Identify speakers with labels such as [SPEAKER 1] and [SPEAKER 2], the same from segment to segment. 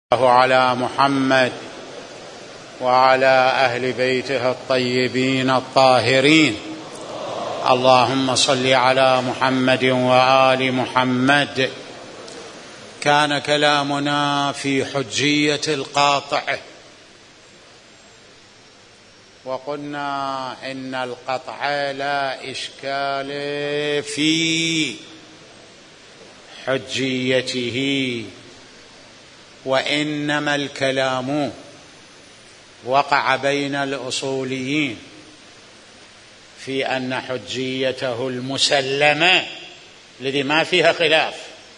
[SPEAKER 1] على محمد وعلى أهل بيته الطيبين الطاهرين. اللهم صل على محمد وآل محمد. كان كلامنا في حجية القاطع، وقلنا إن القطع لا إشكال في حجيته، وإنما الكلام وقع بين الأصوليين في أن حجيته المسلمة الذي ما فيها خلاف،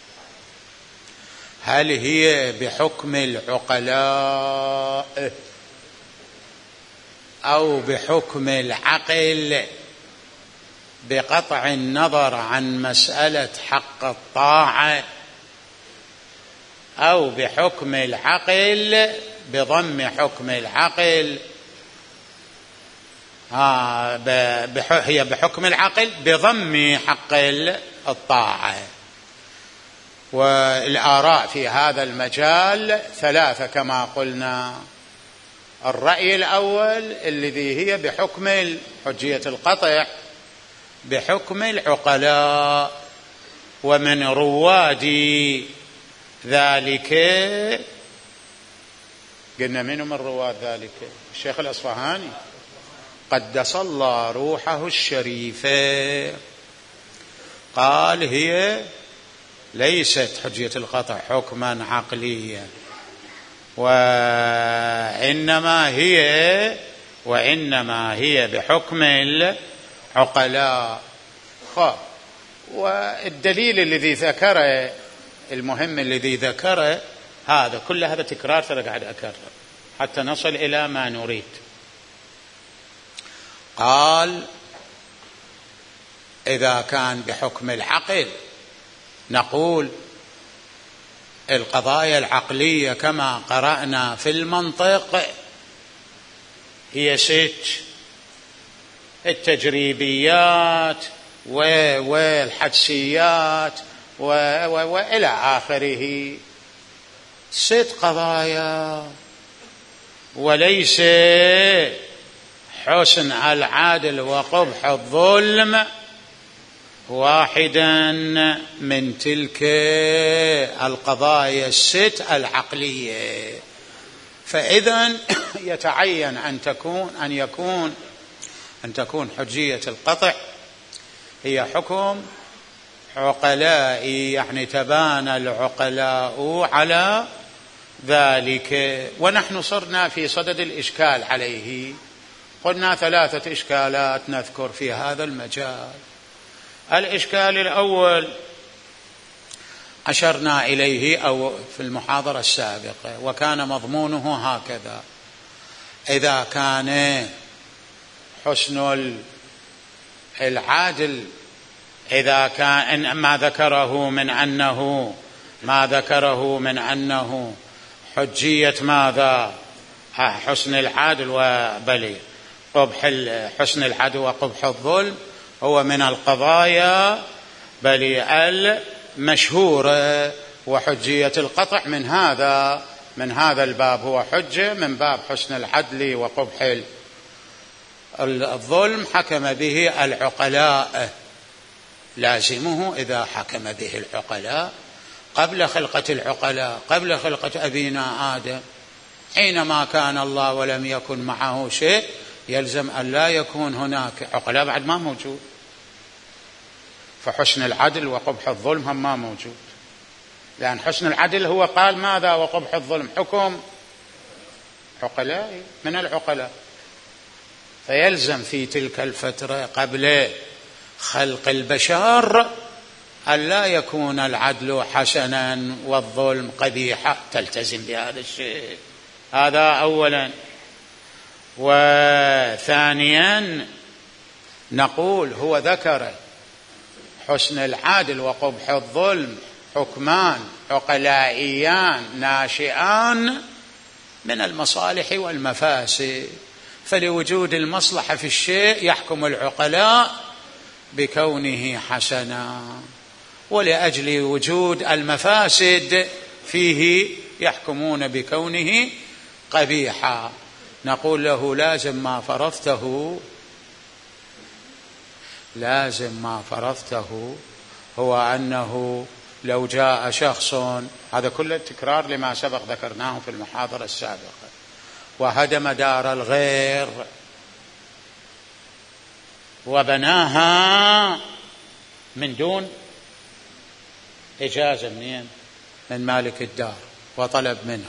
[SPEAKER 1] هل هي بحكم العقلاء أو بحكم العقل، بقطع النظر عن مسألة حق الطاعة، أو بحكم العقل بضم حكم العقل. هي بحكم العقل بضم حق الطاعة. والآراء في هذا المجال ثلاثة كما قلنا. الرأي الأول الذي هي بحكم حجية القطع بحكم العقلاء، ومن رواد ذلك قلنا من رواد ذلك الشيخ الأصفهاني قدس الله روحه الشريفة، قال هي ليست حجية القطع حكما عقليا، وإنما هي بحكم العقلاء. والدليل الذي ذكره المهم الذي ذكره هذا كل هذا تكرار، ترى قاعد أكرر حتى نصل إلى ما نريد. قال إذا كان بحكم العقل نقول القضايا العقلية كما قرأنا في المنطق هي 6: التجريبيات والحدسيات وإلى آخره، 6 قضايا، وليس حسن العدل وقبح الظلم واحدا من تلك القضايا 6 العقلية. فإذن يتعين أن تكون حجية القطع هي حكم عقلائي، يعني تبان العقلاء على ذلك. ونحن صرنا في صدد الإشكال عليه، قلنا 3 إشكالات نذكر في هذا المجال. الإشكال الأول أشرنا إليه أو في المحاضرة السابقة، وكان مضمونه هكذا: إذا كان حسن العادل، إذا كان ما ذكره من أنه حجية ماذا؟ حسن العدل وبلي قبح حسن العدل وقبح الظلم هو من القضايا بلي المشهورة، وحجية القطع من هذا الباب، هو حجة من باب حسن العدل وقبح الظلم حكم به العقلاء. لازمه إذا حكم به العقلاء قبل خلقة العقلاء، قبل خلقة أبينا آدم، حينما كان الله ولم يكن معه شيء، يلزم أن لا يكون هناك عقلاء بعد ما موجود، فحسن العدل وقبح الظلم هم ما موجود، لأن حسن العدل هو قال ماذا؟ وقبح الظلم حكم عقلاء من العقلاء. فيلزم في تلك الفترة قبل خلق البشر أن لا يكون العدل حسنا والظلم قبيحا، تلتزم بهذا الشيء. هذا أولا. وثانيا نقول هو ذكر حسن العدل وقبح الظلم حكمان عقلائيان ناشئان من المصالح والمفاسد، فلوجود المصلحة في الشيء يحكم العقلاء بكونه حسنا، ولأجل وجود المفاسد فيه يحكمون بكونه قبيحا، نقول له لازم ما فرضته هو أنه لو جاء شخص، هذا كله تكرار لما سبق ذكرناه في المحاضرة السابقة، وهدم دار الغير وبناها من دون إجازة من مالك الدار وطلب منه،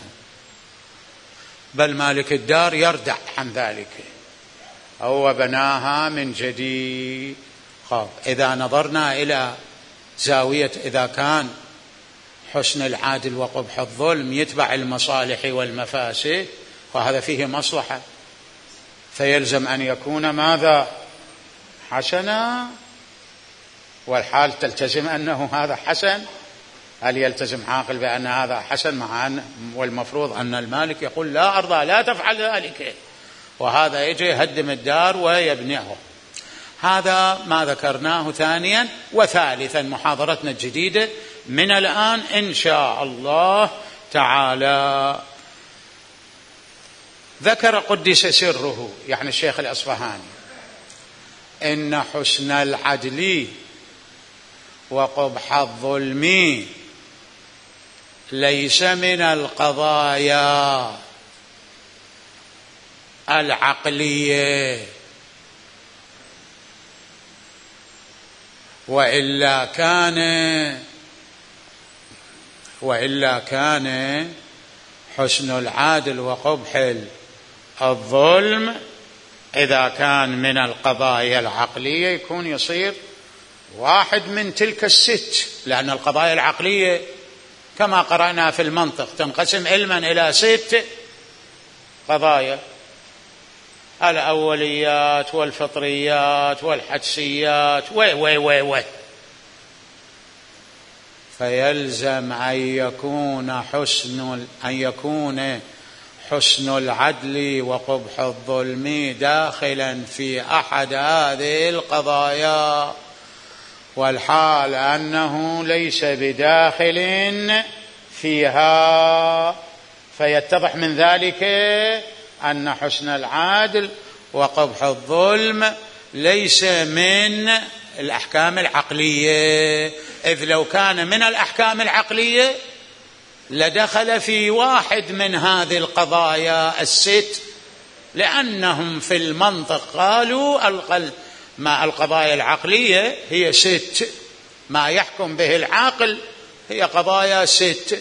[SPEAKER 1] بل مالك الدار يردع عن ذلك، أو بناها من جديد. إذا نظرنا إلى زاوية إذا كان حسن العدل وقبح الظلم يتبع المصالح والمفاسد، وهذا فيه مصلحة، فيلزم أن يكون ماذا؟ حسنا، والحال تلتزم أنه هذا حسن. هل يلتزم عاقل بأن هذا حسن مع أن والمفروض أن المالك يقول لا أرضى لا تفعل ذلك، وهذا يجي يهدم الدار ويبنيه؟ هذا ما ذكرناه ثانيا. وثالثا محاضرتنا الجديدة من الآن إن شاء الله تعالى، ذكر قدس سره يعني الشيخ الأصفهاني إن حسن العدل وقبح الظلم ليس من القضايا العقلية، وإلا كان حسن العدل وقبح الظلم إذا كان من القضايا العقلية يكون يصير واحد من تلك الست، لأن القضايا العقلية كما قرأنا في المنطق تنقسم علما إلى 6 قضايا: الأوليات والفطريات والحدسيات فيلزم أن يكون حسن العدل وقبح الظلم داخلا في أحد هذه القضايا، والحال أنه ليس بداخل فيها، فيتضح من ذلك أن حسن العدل وقبح الظلم ليس من الأحكام العقلية، إذ لو كان من الأحكام العقلية لدخل في واحد من هذه القضايا ال6، لأنهم في المنطق قالوا ما القضايا العقلية هي 6، ما يحكم به العاقل هي قضايا 6،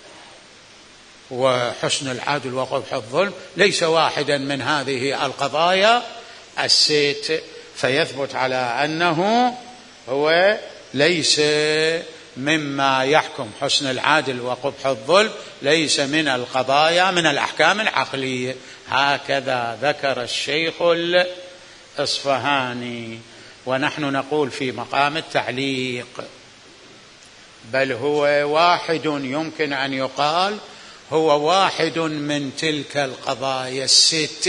[SPEAKER 1] وحسن العدل وقبح الظلم ليس واحدا من هذه القضايا ال6، فيثبت على أنه هو ليس مما يحكم حسن العدل وقبح الظلم، ليس من القضايا من الأحكام العقلية. هكذا ذكر الشيخ الأصفهاني، ونحن نقول في مقام التعليق بل هو واحد، يمكن أن يقال هو واحد من تلك القضايا ال6.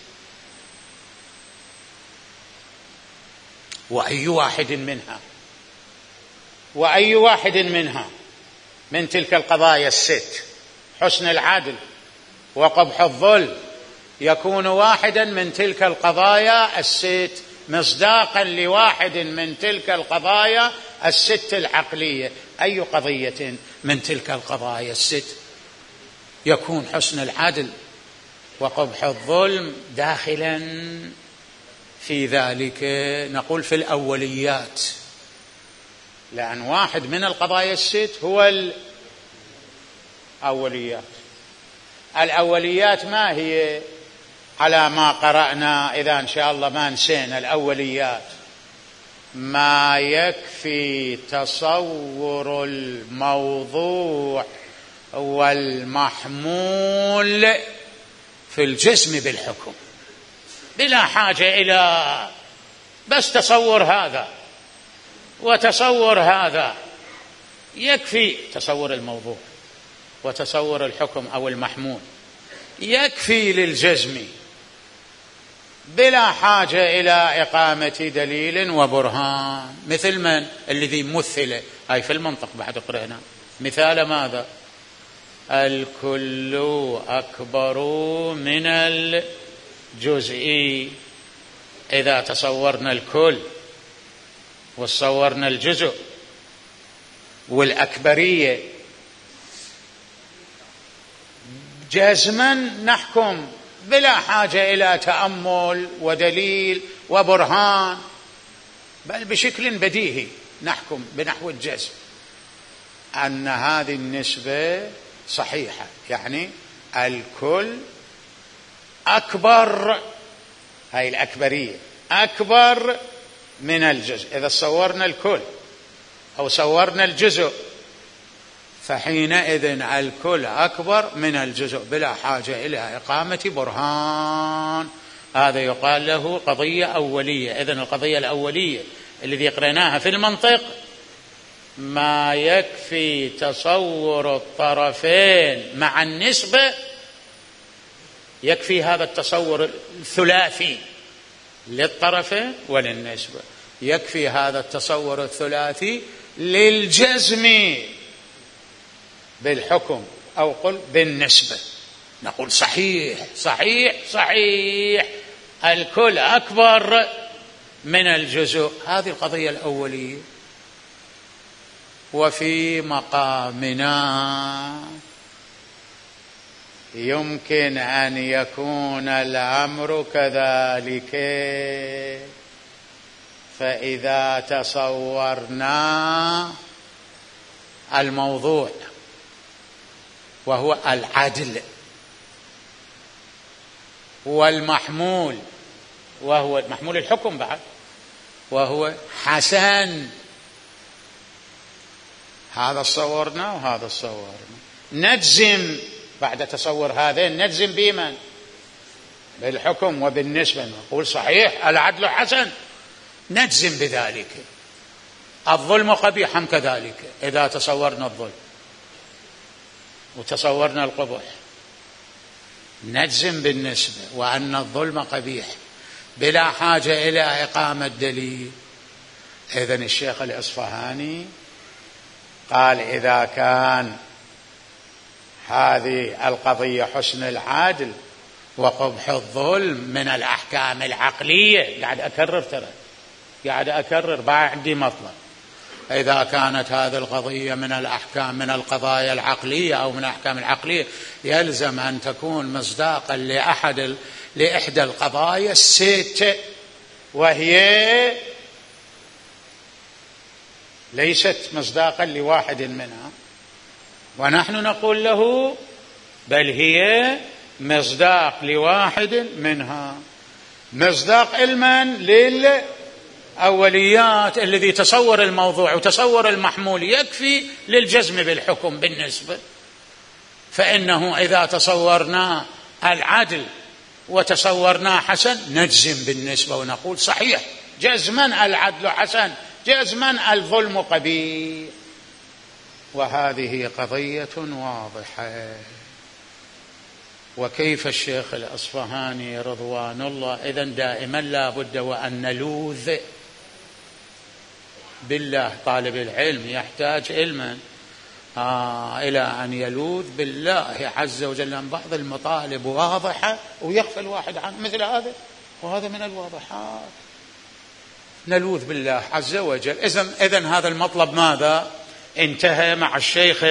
[SPEAKER 1] وأي واحد منها من تلك القضايا ال6 حسن العدل وقبح الظلم يكون واحدا من تلك القضايا ال6 مصداقا لواحد من تلك القضايا ال6 العقلية. أي قضية من تلك القضايا ال6 يكون حسن العدل وقبح الظلم داخلا في ذلك؟ نقول في الأوليات، لأن واحد من القضايا ال6 هو الأوليات ما هي على ما قرأنا؟ إذا إن شاء الله ما نسينا الأوليات ما يكفي تصور الموضوع والمحمول في الجسم بالحكم، بلا حاجة إلى بس تصور هذا وتصور هذا، يكفي تصور الموضوع وتصور الحكم أو المحمول، يكفي للجزم بلا حاجة إلى إقامة دليل وبرهان. مثل من الذي مثل هاي في المنطق بعد قرأنا مثال ماذا؟ الكل أكبر من الجزء. إذا تصورنا الكل وصورنا الجزء والأكبرية جازما نحكم بلا حاجة إلى تأمل ودليل وبرهان، بل بشكل بديهي نحكم بنحو الجزم أن هذه النسبة صحيحة، يعني الكل أكبر، هاي الأكبرية أكبر من الجزء. إذا صورنا الكل أو صورنا الجزء فحينئذ الكل أكبر من الجزء بلا حاجة إلى إقامة برهان. هذا يقال له قضية أولية. إذن القضية الأولية الذي قرأناها في المنطق ما يكفي تصور الطرفين مع النسبة، يكفي هذا التصور الثلاثي للطرفين وللنسبة، يكفي هذا التصور الثلاثي للجزم بالحكم أو قل بالنسبة. نقول صحيح صحيح صحيح الكل أكبر من الجزء. هذه القضية الأولية. وفي مقامنا يمكن أن يكون الأمر كذلك، فإذا تصورنا الموضوع وهو العدل والمحمول وهو محمول الحكم بعد وهو حسن، هذا صورنا وهذا صورنا، نجزم بعد تصور هذين نجزم بمن؟ بالحكم وبالنسبة، نقول صحيح العدل حسن، نجزم بذلك. الظلم قبيح كذلك، إذا تصورنا الظلم وتصورنا القبح نجزم بالنسبة وأن الظلم قبيح بلا حاجة إلى إقامة دليل. إذن الشيخ الإصفهاني قال إذا كان هذه القضية حسن العدل وقبح الظلم من الأحكام العقلية، قاعد أكرر بعد مطلب، إذا كانت هذه القضية من الأحكام من القضايا العقلية أو من الأحكام العقلية يلزم أن تكون مصداقا لإحدى القضايا الست، وهي ليست مصداقا لواحد منها، ونحن نقول له بل هي مصداق لواحد منها. مصداق علما للأوليات الذي تصور الموضوع وتصور المحمول يكفي للجزم بالحكم بالنسبة، فإنه إذا تصورنا العدل وتصورنا حسن نجزم بالنسبة ونقول صحيح جزما العدل حسن، جزما الظلم قبيح. وهذه قضية واضحة. وكيف الشيخ الأصفهاني رضوان الله إذن دائما لا بد وأن نلوذ بالله. طالب العلم يحتاج علما إلى أن يلوذ بالله عز وجل عن بعض المطالب واضحة ويغفل واحد عن مثل هذا، وهذا من الواضحات. نلوذ بالله عز وجل. إذن هذا المطلب ماذا؟ انتهى مع الشيخ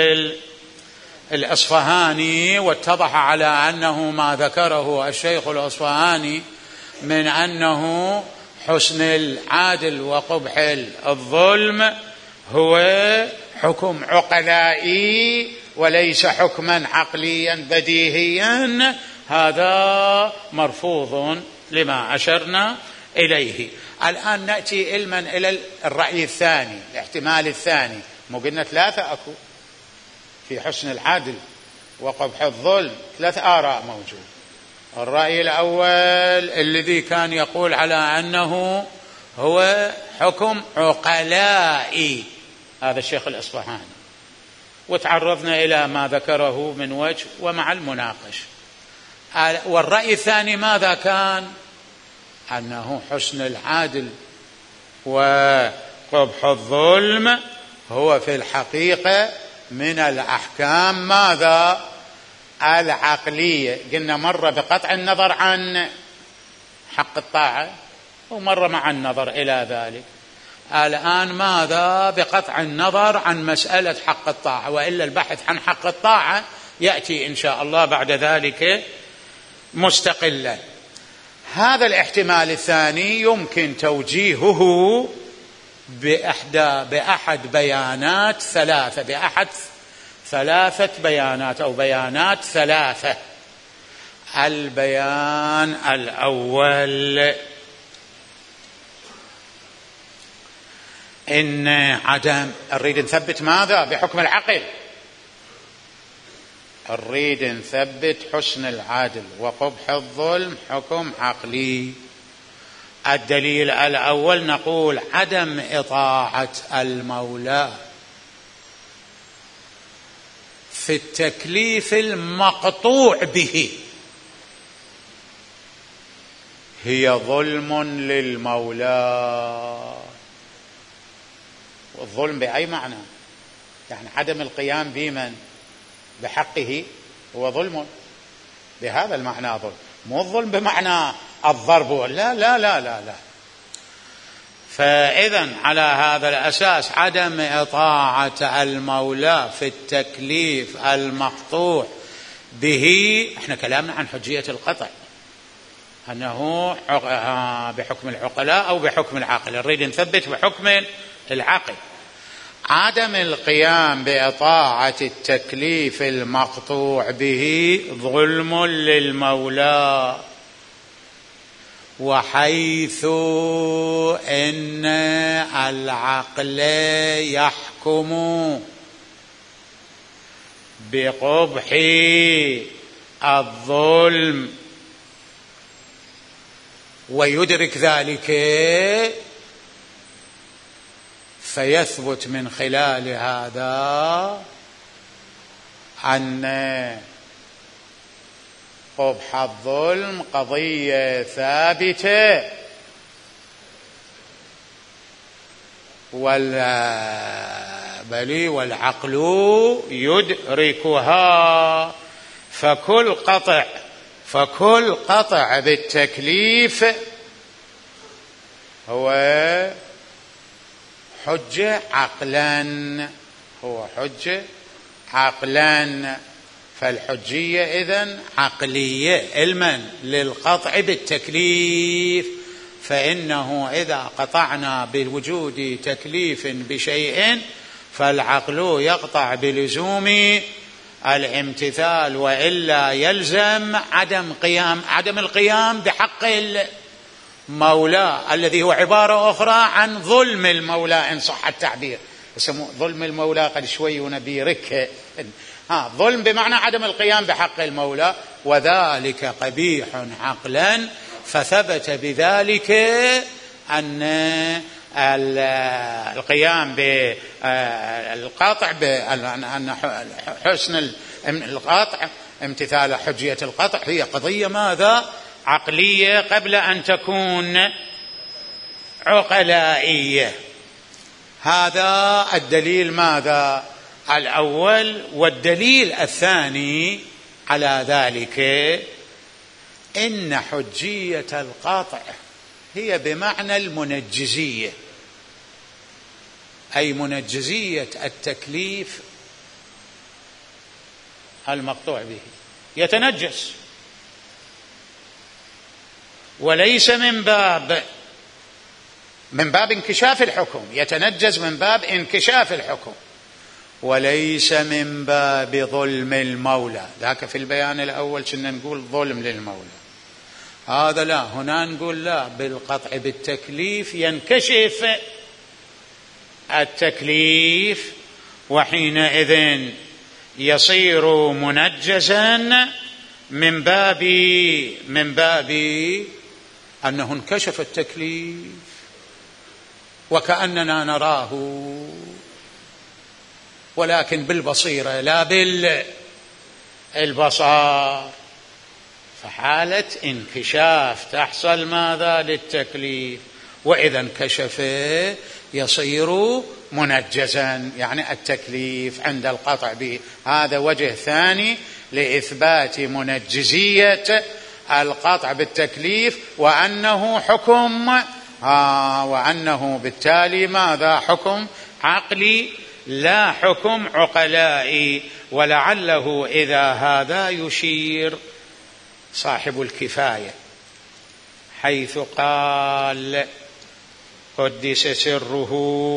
[SPEAKER 1] الأصفهاني، واتضح على أنه ما ذكره الشيخ الأصفهاني من أنه حسن العدل وقبح الظلم هو حكم عقلائي وليس حكما عقليا بديهيا، هذا مرفوض لما أشرنا إليه. الآن نأتي علما إلى الرأي الثاني، الاحتمال الثاني. مو قلنا ثلاثة أكو في حسن العدل وقبح الظلم، 3 آراء موجود. الرأي الأول الذي كان يقول على أنه هو حكم عقلائي، هذا الشيخ الإصفهاني، وتعرضنا إلى ما ذكره من وجه ومع المناقش. والرأي الثاني ماذا كان؟ أنه حسن العدل وقبح الظلم هو في الحقيقة من الأحكام ماذا؟ العقلية. قلنا مرة بقطع النظر عن حق الطاعة ومرة مع النظر إلى ذلك. الآن ماذا بقطع النظر عن مسألة حق الطاعة، وإلا البحث عن حق الطاعة يأتي إن شاء الله بعد ذلك مستقلا. هذا الاحتمال الثاني يمكن توجيهه بأحد بيانات ثلاثة، بأحد ثلاثة بيانات أو بيانات ثلاثة. البيان الأول إن عدم، نريد نثبت ماذا بحكم العقل، نريد نثبت حسن العدل وقبح الظلم حكم عقلي. الدليل الأول نقول عدم إطاعة المولى في التكليف المقطوع به هي ظلم للمولى. والظلم بأي معنى؟ يعني عدم القيام بمن بحقه هو ظلم بهذا المعنى، ظلم مو الظلم بمعنى الضرب، لا لا لا لا لا. فإذا على هذا الأساس عدم إطاعة المولى في التكليف المقطوع به، احنا كلامنا عن حجية القطع أنه بحكم العقلاء أو بحكم العقل، نريد نثبت بحكم العقل. عدم القيام بإطاعة التكليف المقطوع به ظلم للمولى، وحيث إن العقل يحكم بقبح الظلم ويدرك ذلك، فيثبت من خلال هذا أن قبح الظلم قضية ثابتة والعقل يدركها. فكل قطع بالتكليف هو حجة عقلا، فالحجية إذن عقلية علما للقطع بالتكليف، فإنه إذا قطعنا بوجود تكليف بشيء فالعقل يقطع بلزوم الامتثال، وإلا يلزم عدم القيام بحق المولى الذي هو عبارة أخرى عن ظلم المولى إن صح التعبير. يسموه ظلم المولى قد شوي ونبيرك، ظلم بمعنى عدم القيام بحق المولى، وذلك قبيح عقلا. فثبت بذلك أن القيام بالقطع أن حسن القطع امتثال حجية القطع هي قضية ماذا؟ عقلية قبل أن تكون عقلائية. هذا الدليل ماذا؟ الأول. والدليل الثاني على ذلك إن حجية القطع هي بمعنى المنجزية، أي منجزية التكليف المقطوع به يتنجس، وليس من باب انكشاف الحكم، يتنجس من باب انكشاف الحكم، وليس من باب ظلم المولى. ذاك في البيان الأول كنا نقول ظلم للمولى، هذا لا، هنا نقول لا، بالقطع بالتكليف ينكشف التكليف، وحينئذ يصير منجزا من باب أنه انكشف التكليف وكأننا نراه، ولكن بالبصيرة لا بالبصار. فحالة انكشاف تحصل ماذا؟ للتكليف، وإذا انكشف يصير منجزا، يعني التكليف عند القطع به. هذا وجه ثاني لإثبات منجزية القطع بالتكليف وأنه حكم وأنه بالتالي ماذا؟ حكم عقلي لا حكم عقلائي. ولعله إذا هذا يشير صاحب الكفاية حيث قال قدس سره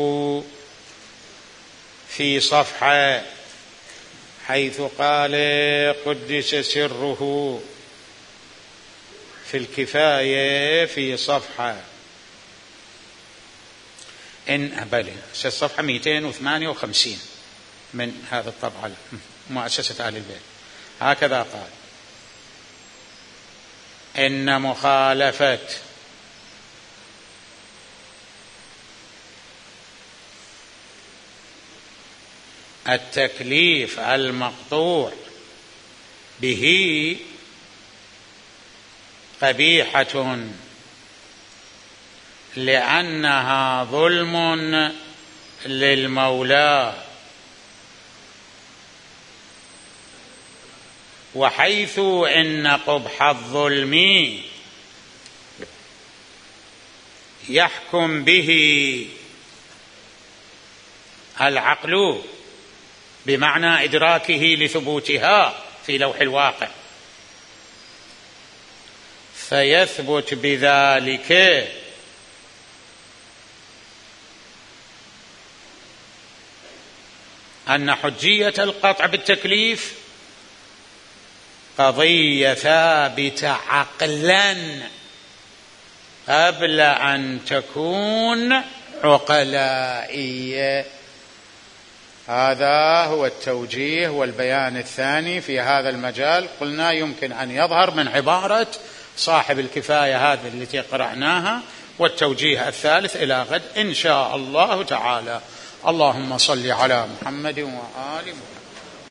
[SPEAKER 1] في صفحة، حيث قال قدس سره في الكفاية في صفحة صفحة 258 من هذا الطبعة مؤسسة آل البيت. هكذا قال: إن مخالفة التكليف المقطوع به قبيحة لأنها ظلم للمولى، وحيث إن قبح الظلم يحكم به العقل بمعنى إدراكه لثبوتها في لوح الواقع، فيثبت بذلك أن حجية القطع بالتكليف قضية ثابتة عقلا قبل أن تكون عقلائية. هذا هو التوجيه والبيان الثاني في هذا المجال. قلنا يمكن أن يظهر من عبارة صاحب الكفاية هذه التي قرأناها، والتوجيه الثالث إلى غد إن شاء الله تعالى. اللهم صل على محمد وآل محمد.